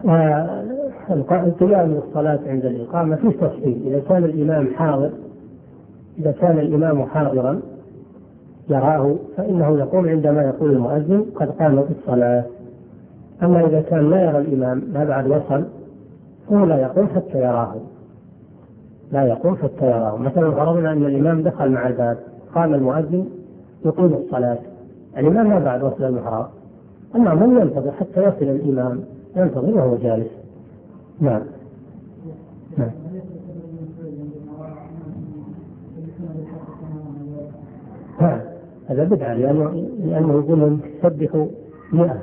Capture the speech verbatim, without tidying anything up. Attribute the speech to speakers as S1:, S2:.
S1: والقيام للصلاة عند الإقامة في تفصيل. إذا كان الإمام حاضر إذا كان الإمام حاضرا يراه فإنه يقوم عندما يقول المؤذن قد قام بالصلاة. أما إذا كان لا يرى الإمام ما بعد وصل فهو لا يقوم حتى يراه لا يقوم حتى يراه. مثلا فرضنا أن الإمام دخل مع الباب قام المؤذن يقيم الصلاة، الإمام ما بعد وصل المحراب، المأموم ينتظر حتى يصل الإمام، ينتظر وهو جالس. نعم. نعم. هذا بدعة لأنه لأنه يقول سبحوا مئة